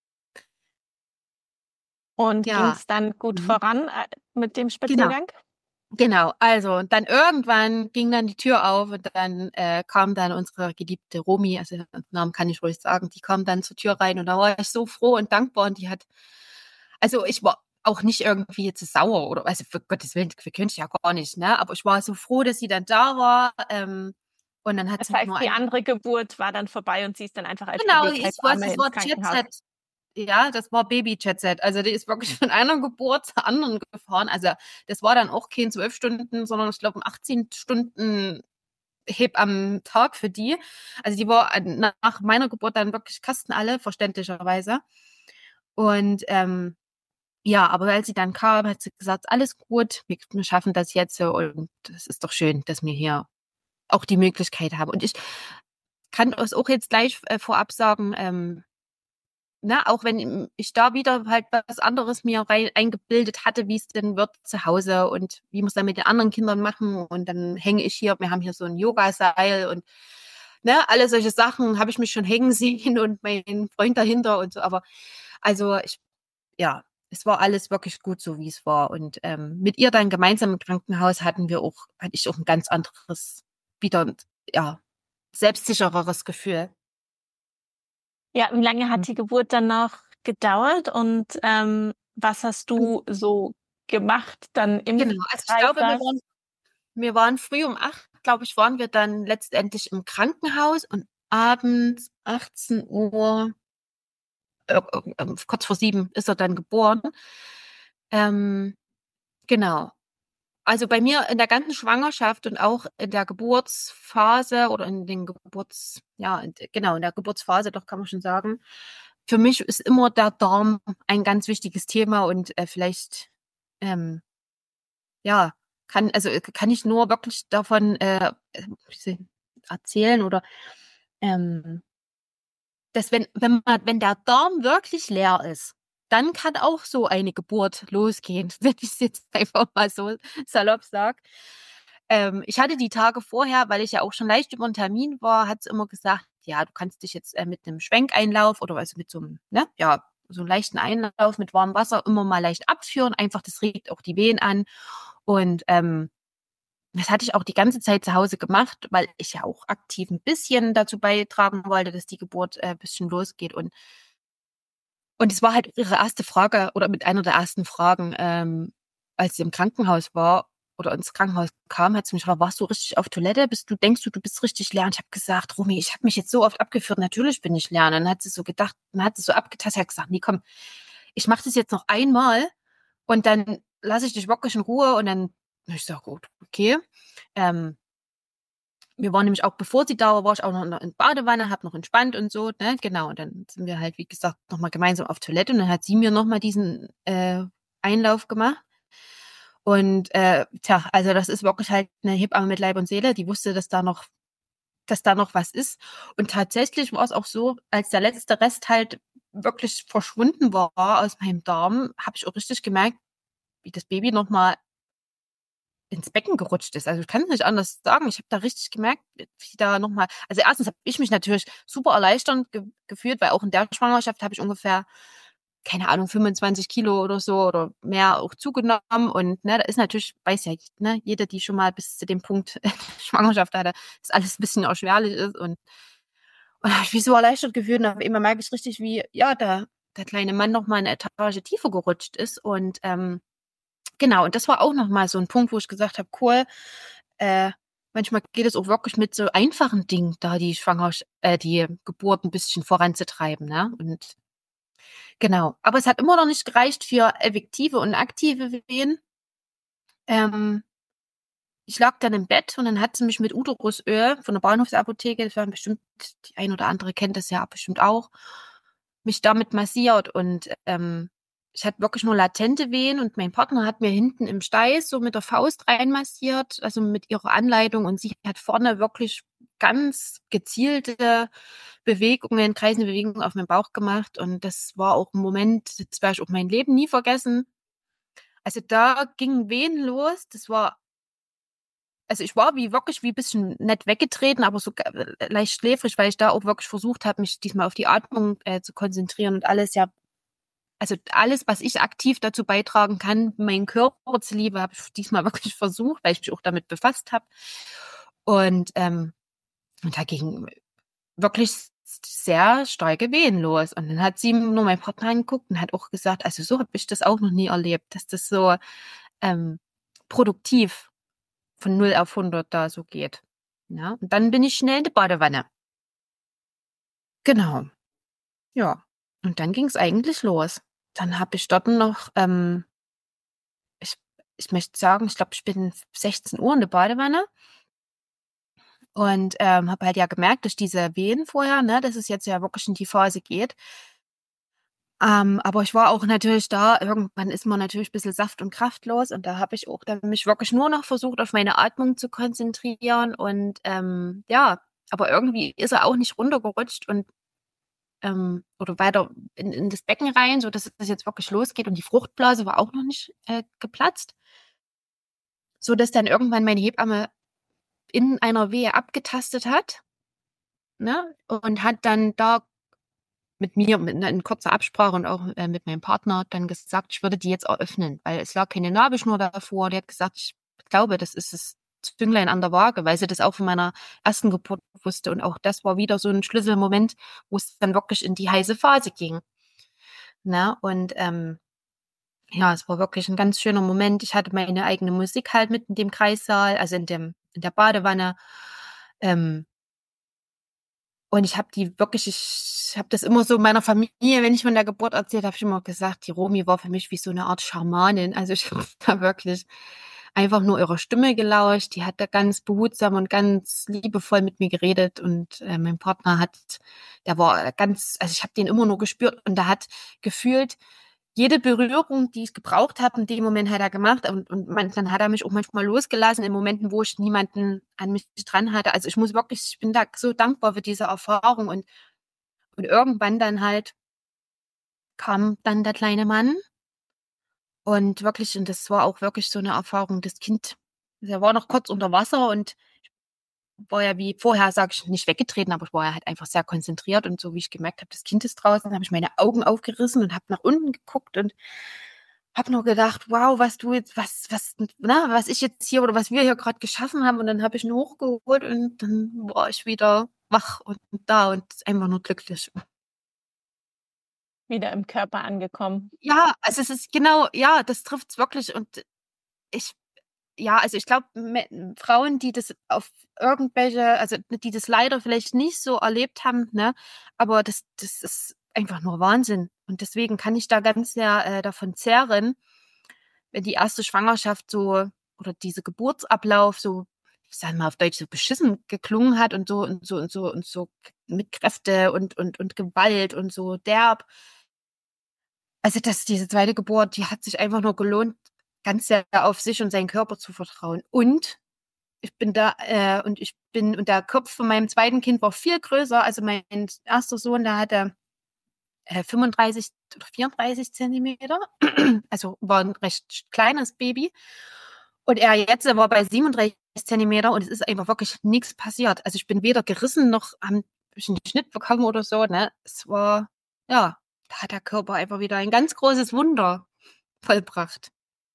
Speaker 1: Und ging
Speaker 2: Ja,
Speaker 1: es dann gut
Speaker 2: mhm.
Speaker 1: voran äh, mit dem
Speaker 2: Genau.
Speaker 1: Spaziergang?
Speaker 2: Genau, also dann irgendwann ging dann die Tür auf und dann äh, kam dann unsere geliebte Romi, also den Namen kann ich ruhig sagen, die kam dann zur Tür rein und da war ich so froh und dankbar und die hat, also ich war auch nicht irgendwie jetzt sauer oder, also für Gottes Willen, wir können ja gar nicht, ne, aber ich war so froh, dass sie dann da war ähm, und dann hat
Speaker 1: Das
Speaker 2: sie noch
Speaker 1: heißt,
Speaker 2: nur
Speaker 1: die
Speaker 2: ein,
Speaker 1: andere Geburt war dann vorbei und sie ist dann einfach als
Speaker 2: genau, es war,
Speaker 1: Beleghebamme
Speaker 2: es
Speaker 1: ins
Speaker 2: war
Speaker 1: Krankenhaus.
Speaker 2: Jet-Set. Ja, das war Baby-Jet-Set. Also die ist wirklich von einer Geburt zur anderen gefahren. Also das war dann auch kein zwölf Stunden, sondern ich glaube achtzehn Stunden Heb am Tag für die. Also die war nach meiner Geburt dann wirklich Kasten alle, verständlicherweise. Und ähm, Ja, aber als sie dann kam, hat sie gesagt: „Alles gut, wir wir schaffen das jetzt so und das ist doch schön, dass wir hier auch die Möglichkeit haben.“ Und ich kann das auch jetzt gleich, äh, vorab sagen, ähm, ne, auch wenn ich da wieder halt was anderes mir rein eingebildet hatte, wie es denn wird zu Hause und wie wir's dann mit den anderen Kindern machen. Und dann hänge ich hier wir haben hier so 'n Yogaseil und, ne, alle solche Sachen habe ich mich schon hängen sehen und meinen Freund dahinter und so. Aber also, ich ja, es war alles wirklich gut so, wie es war. Und, ähm, mit ihr dann gemeinsam im Krankenhaus hatten wir auch hatte ich auch 'n ganz anderes, wieder, ja, selbstsichereres Gefühl.
Speaker 1: Ja, wie lange
Speaker 2: Mhm.
Speaker 1: hat die Geburt dann noch gedauert und, ähm, was hast du so gemacht dann im
Speaker 2: Genau, also ich glaube, wir
Speaker 1: Kreißsaal?
Speaker 2: waren wir waren früh um acht, glaube ich, waren wir dann letztendlich im Krankenhaus und abends achtzehn Uhr, äh, äh, ähm, kurz vor sieben ist er dann geboren. Ähm, genau. Also, bei mir in der ganzen Schwangerschaft und auch in der Geburtsphase oder in den Geburts ja, in d genau, in der Geburtsphase, doch, kann man schon sagen. Für mich ist immer der Darm ein ganz wichtiges Thema und, äh, vielleicht, ähm, ja, kann also, äh, kann ich nur wirklich davon, äh, äh, erzählen oder, ähm dass wenn wenn man wenn der Darm wirklich leer ist, dann kann auch so eine Geburt losgehen, wenn ich's jetzt einfach mal so salopp sage. Ähm, ich hatte die Tage vorher, weil ich ja auch schon leicht über 'n Termin war, hat sie immer gesagt: „Ja, du kannst dich jetzt, äh, mit 'nem Schwenkeinlauf oder also, mit so 'm, ne, ja, so 'n leichten Einlauf mit warmem Wasser immer mal leicht abführen. Einfach, das regt auch die Wehen an.“ Und, ähm, das hatte ich auch die ganze Zeit zu Hause gemacht, weil ich ja auch aktiv 'n bisschen dazu beitragen wollte, dass die Geburt, äh, bisschen losgeht. Und und es war halt ihre erste Frage oder mit einer der ersten Fragen, ähm, als sie im Krankenhaus war oder ins Krankenhaus kam, hat sie mich gefragt: „Warst du richtig auf Toilette? Bist du denkst du, du bist richtig leer?“ Und ich habe gesagt: „Romi, ich habe mich jetzt so oft abgeführt, natürlich bin ich leer.“ Und dann hat sie so gedacht dann hat sie so abgetastet, hat gesagt: „Ne, komm, ich mache das jetzt noch einmal und dann lasse ich dich wirklich in Ruhe.“ Und dann habe ich gesagt: „Gut, okay.“ Ähm wir waren nämlich auch bevor sie da war, war ich auch noch in der in Badewanne, habe noch entspannt und so, ne? Genau. Und dann sind wir halt, wie gesagt, noch mal gemeinsam auf Toilette und dann hat sie mir noch mal diesen, äh, Einlauf gemacht. Und, äh, tja, also, das ist wirklich halt 'ne Hebamme mit Leib und Seele, die wusste, dass da noch dass da noch was ist. Und tatsächlich war's auch so, als der letzte Rest halt wirklich verschwunden war aus meinem Darm, habe ich auch richtig gemerkt, wie das Baby noch mal ins Becken gerutscht ist. Also, ich kann's nicht anders sagen. Ich habe da richtig gemerkt, wie da noch mal also, erstens habe ich mich natürlich super erleichternd ge gefühlt, weil auch in der Schwangerschaft habe ich ungefähr, keine Ahnung, fünfundzwanzig Kilo oder so oder mehr auch zugenommen. Und, ne, da ist natürlich weiß ja, ne, jede, die schon mal bis zu dem Punkt Schwangerschaft hatte, dass alles 'n bisschen erschwerlich ist. Und und habe ich mich so erleichtert gefühlt und auf einmal merke ich richtig, wie, ja, der der kleine Mann noch mal 'ne Etage tiefer gerutscht ist. Und, ähm, genau, und das war auch noch mal so 'n Punkt, wo ich gesagt habe: „Cool, äh, manchmal geht es auch wirklich mit so einfachen Dingen, da die Schwangersch äh, die Geburt 'n bisschen voranzutreiben“, ne? Und genau. Aber es hat immer noch nicht gereicht für effektive und aktive Wehen. Ähm ich lag dann im Bett und dann hat sie mich mit Uterusöl von der Bahnhofsapotheke das werden bestimmt die ein oder andere kennt das ja bestimmt auch, mich damit massiert. Und, ähm, ich hatte wirklich nur latente Wehen und mein Partner hat mir hinten im Steiß so mit der Faust reinmassiert, also, mit ihrer Anleitung. Und sie hat vorne wirklich ganz gezielte Bewegungen, kreisende Bewegungen auf meinem Bauch gemacht. Und das war auch 'n Moment, das werde ich auch mein Leben nie vergessen. Also, da gingen Wehen los, das war also, ich war wie wirklich wie bisschen nicht weggetreten, aber so g äh, leicht schläfrig, weil ich da auch wirklich versucht habe, mich diesmal auf die Atmung, äh, zu konzentrieren und alles, ja also, alles, was ich aktiv dazu beitragen kann, meinen Körper zuliebe, habe ich diesmal wirklich versucht, weil ich mich auch damit befasst habe. Und, ähm, und da gingen wirklich s sehr starke Wehen los. Und dann hat sie nur meinen Partner angeguckt und hat auch gesagt: „Also, so habe ich das auch noch nie erlebt, dass das so, ähm, produktiv von null auf hundert da so geht“, ne? Und dann bin ich schnell in die Badewanne. Genau. Ja. Und dann ging's eigentlich los. Dann habe ich dort noch, ähm ich ich möchte sagen, ich glaube, ich bin sechzehn Uhr in der Badewanne und, ähm, habe halt ja gemerkt durch diese Wehen vorher, ne, dass es jetzt ja wirklich in die Phase geht. Ähm, aber ich war auch natürlich da, irgendwann ist man natürlich ein bisschen saft- und kraftlos und da habe ich auch dann mich wirklich nur noch versucht, auf meine Atmung zu konzentrieren und ähm, ja, aber irgendwie ist er auch nicht runtergerutscht und ähm, oder weiter in, in das Becken rein, so dass es jetzt wirklich losgeht und die Fruchtblase war auch noch nicht äh, geplatzt, so dass dann irgendwann meine Hebamme in einer Wehe abgetastet hat, ne, und hat dann da mit mir mit, ne, in kurzer Absprache und auch äh, mit meinem Partner dann gesagt, ich würde die jetzt eröffnen, weil es lag keine Nabelschnur davor. Die hat gesagt, ich glaube, das ist das Zünglein an der Waage, weil sie das auch von meiner ersten Geburt wusste. Und auch das war wieder so ein Schlüsselmoment, wo es dann wirklich in die heiße Phase ging. Na, und ähm, ja, es war wirklich ein ganz schöner Moment. Ich hatte meine eigene Musik halt mit in dem Kreissaal, also in dem, in der Badewanne. Ähm, Und ich habe die wirklich ich habe das immer so meiner Familie, wenn ich von der Geburt erzählt habe, ich immer gesagt, die Romy war für mich wie so 'ne Art Schamanin. Also, ich habe da wirklich einfach nur ihrer Stimme gelauscht. Die hat da ganz behutsam und ganz liebevoll mit mir geredet und, äh, mein Partner hat der war ganz also, ich habe den immer nur gespürt und der hat gefühlt jede Berührung, die ich gebraucht habe, in dem Moment hat er gemacht und und man dann hat er mich auch manchmal losgelassen in Momenten, wo ich niemanden an mich dran hatte. Also, ich muss wirklich ich bin da so dankbar für diese Erfahrung und und irgendwann dann halt kam dann der kleine Mann und wirklich und das war auch wirklich so 'ne Erfahrung. Das Kind der war noch kurz unter Wasser und war ja wie vorher, sage ich, nicht weggetreten, aber ich war ja halt einfach sehr konzentriert und so wie ich gemerkt habe, das Kind ist draußen, habe ich meine Augen aufgerissen und habe nach unten geguckt und habe nur gedacht: „Wow, was du jetzt was was ne, was ich jetzt hier oder was wir hier grad geschaffen haben." Und dann habe ich ihn hochgeholt und dann war ich wieder wach und da und einfach nur glücklich.
Speaker 1: Wieder im Körper angekommen.
Speaker 2: Ja, also es ist genau ja, das trifft's wirklich und ich ja, also ich glaube, Frauen, die das auf irgendwelche also die das leider vielleicht nicht so erlebt haben, ne, aber das das ist einfach nur Wahnsinn. Und deswegen kann ich da ganz sehr, äh, davon zehren, wenn die erste Schwangerschaft so oder diese Geburtsablauf so, ich sage mal auf Deutsch, so beschissen geklungen hat und so und so und so und so mit Kräfte und und und Gewalt und so derb. Also, das diese zweite Geburt, die hat sich einfach nur gelohnt, ganz sehr auf sich und seinen Körper zu vertrauen. Und ich bin da, äh und ich bin und der Kopf von meinem zweiten Kind war viel größer. Also, mein erster Sohn, der hatte, äh, fünfunddreißig oder vierunddreißig Zentimeter, also, war 'n recht kleines Baby. Und er jetzt, der war bei siebenunddreißig Zentimeter und es ist einfach wirklich nix passiert. Also, ich bin weder gerissen noch habe ich 'n Schnitt bekommen oder so, ne? Es war ja, da hat der Körper einfach wieder ein ganz großes Wunder vollbracht.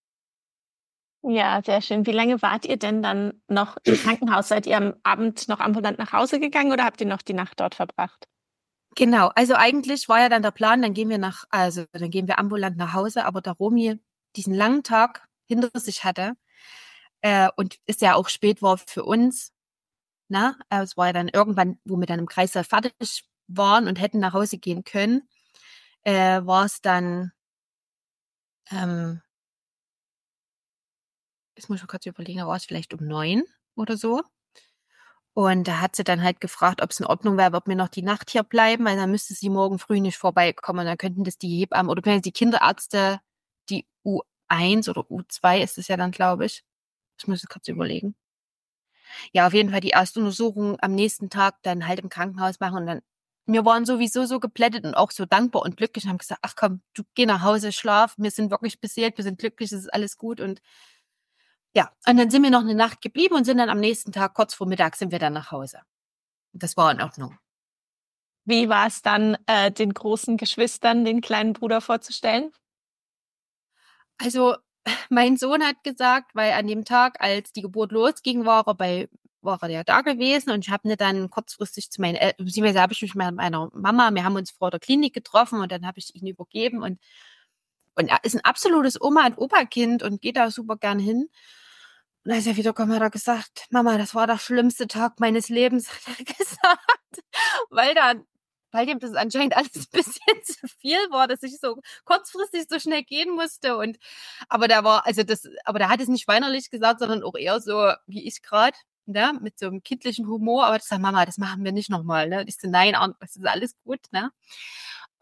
Speaker 1: Ja, sehr schön. Wie lange wart ihr denn dann noch im Krankenhaus? Seid ihr am Abend noch ambulant nach Hause gegangen oder habt ihr noch die Nacht dort verbracht?
Speaker 2: Genau, also eigentlich war ja dann der Plan, dann gehen wir nach also, dann gehen wir ambulant nach Hause, aber da Romy diesen langen Tag hinter sich hatte, äh, und es ja auch spät war für uns, ne? Äh, es war ja dann irgendwann, wo wir dann im Kreißsaal fertig waren und hätten nach Hause gehen können, äh, war's dann, ähm jetzt muss ich mal kurz überlegen, da war's vielleicht um neun oder so. Und da hat sie dann halt gefragt, ob's in Ordnung wäre, ob wir noch die Nacht hier bleiben, weil dann müsste sie morgen früh nicht vorbeikommen. Und dann könnten das die Hebammen oder beziehungsweise die Kinderärzte, die U eins oder U zwei ist es ja dann, glaube ich. Ich muss jetzt kurz überlegen. Ja, auf jeden Fall die Erstuntersuchung am nächsten Tag dann halt im Krankenhaus machen und dann wir waren sowieso so geplättet und auch so dankbar und glücklich und haben gesagt: „Ach komm, du geh nach Hause, schlaf. Wir sind wirklich beseelt, wir sind glücklich, es ist alles gut." Und ja, und dann sind wir noch 'ne Nacht geblieben und sind dann am nächsten Tag kurz vor Mittag sind wir dann nach Hause. Das war in Ordnung.
Speaker 1: Wie war es dann, äh, den großen Geschwistern, den kleinen Bruder vorzustellen?
Speaker 2: Also, mein Sohn hat gesagt, weil an dem Tag, als die Geburt losging, war er bei war er ja da gewesen und ich habe ihn dann kurzfristig zu meinen El beziehungsweise habe ich mich mit meiner Mama wir haben uns vor der Klinik getroffen und dann habe ich ihn übergeben und und er ist 'n absolutes Oma und Opa-Kind und geht da super gern hin. Und als er wiederkam, hat er gesagt: „Mama, das war der schlimmste Tag meines Lebens", hat er gesagt, weil da weil dem das anscheinend alles 'n bisschen zu viel war, dass ich so kurzfristig so schnell gehen musste und aber der war also das aber der hat es nicht weinerlich gesagt, sondern auch eher so wie ich grad, ne, mit so 'nem kindlichen Humor, aber hat gesagt: „Mama, das machen wir nicht noch mal", ne? Ich so: „Nein, Arnd das ist alles gut", ne?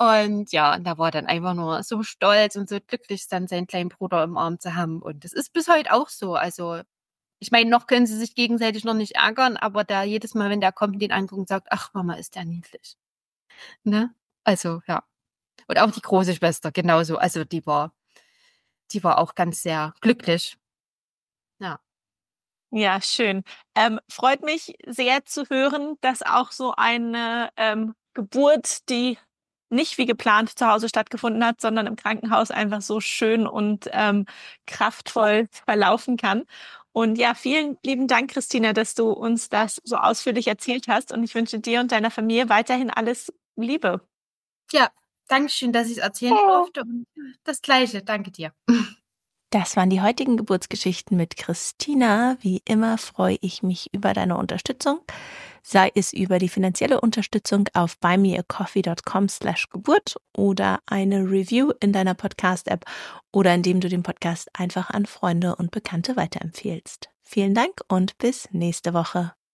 Speaker 2: Und ja, und der war dann einfach nur so stolz und so glücklich, dann seinen kleinen Bruder im Arm zu haben. Und das ist bis heute auch so. Also ich meine, noch können sie sich gegenseitig noch nicht ärgern, aber da jedes Mal, wenn der kommt, den anguckt und sagt, ach Mama, ist der niedlich. Ne? Also ja. Und auch die große Schwester genauso. Also die war, die war auch ganz sehr glücklich. Ja.
Speaker 1: Ja, schön. Ähm, freut mich sehr zu hören, dass auch so eine ähm, Geburt, die nicht wie geplant zu Hause stattgefunden hat, sondern im Krankenhaus einfach so schön und ähm, kraftvoll verlaufen kann. Und ja, vielen lieben Dank, Christina, dass du uns das so ausführlich erzählt hast. Und ich wünsche dir und deiner Familie weiterhin alles Liebe.
Speaker 2: Ja, danke schön, dass ich es erzählen durfte. Und das Gleiche, danke dir.
Speaker 1: Das waren die heutigen Geburtsgeschichten mit Christina. Wie immer freue ich mich über deine Unterstützung, sei es über die finanzielle Unterstützung auf buymeacoffee.com slash Geburt oder eine Review in deiner Podcast-App oder indem du den Podcast einfach an Freunde und Bekannte weiterempfehlst. Vielen Dank und bis nächste Woche.